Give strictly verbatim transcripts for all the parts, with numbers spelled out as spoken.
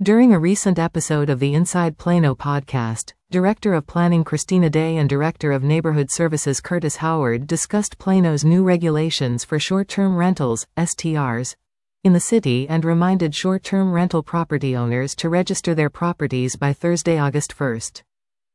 During a recent episode of the Inside Plano podcast, Director of Planning Christina Day and Director of Neighborhood Services Curtis Howard discussed Plano's new regulations for short-term rentals, S T Rs, in the city and reminded short-term rental property owners to register their properties by Thursday, August first.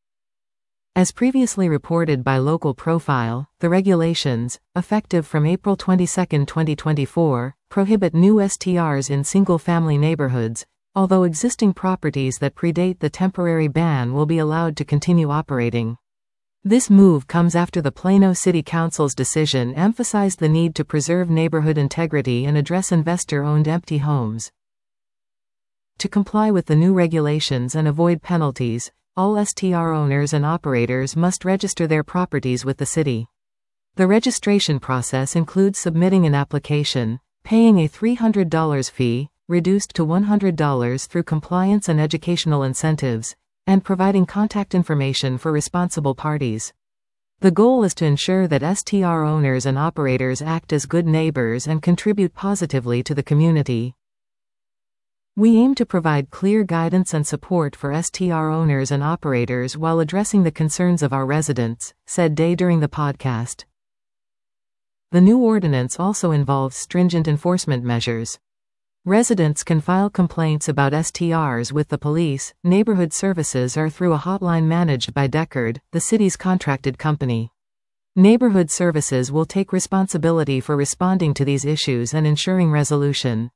As previously reported by Local Profile, the regulations, effective from April twenty-second, twenty twenty-four, prohibit new S T Rs in single-family neighborhoods, although existing properties that predate the temporary ban will be allowed to continue operating. This move comes after the Plano City Council's decision emphasized the need to preserve neighborhood integrity and address investor-owned empty homes. To comply with the new regulations and avoid penalties, all S T R owners and operators must register their properties with the city. The registration process includes submitting an application, paying a three hundred dollars fee, reduced to one hundred dollars through compliance and educational incentives, and providing contact information for responsible parties. The goal is to ensure that S T R owners and operators act as good neighbors and contribute positively to the community. We aim to provide clear guidance and support for S T R owners and operators while addressing the concerns of our residents, said Day during the podcast. The new ordinance also involves stringent enforcement measures. Residents can file complaints about S T Rs with the police, neighborhood services, or through a hotline managed by Deckard, the city's contracted company. Neighborhood services will take responsibility for responding to these issues and ensuring resolution.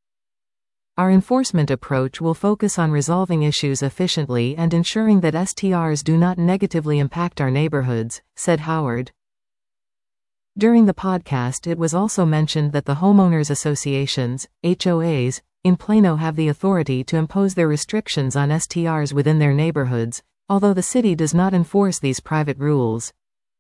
Our enforcement approach will focus on resolving issues efficiently and ensuring that S T Rs do not negatively impact our neighborhoods, said Howard. During the podcast, it was also mentioned that the homeowners associations, H O As, in Plano have the authority to impose their restrictions on S T Rs within their neighborhoods, although the city does not enforce these private rules.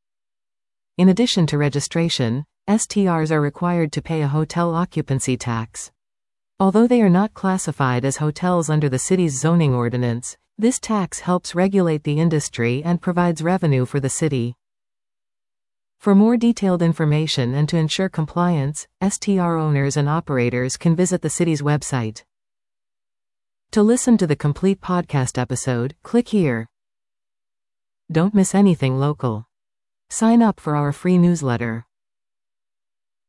In addition to registration, S T Rs are required to pay a hotel occupancy tax. Although they are not classified as hotels under the city's zoning ordinance, this tax helps regulate the industry and provides revenue for the city. For more detailed information and to ensure compliance, S T R owners and operators can visit the city's website. To listen to the complete podcast episode, click here. Don't miss anything local. Sign up for our free newsletter.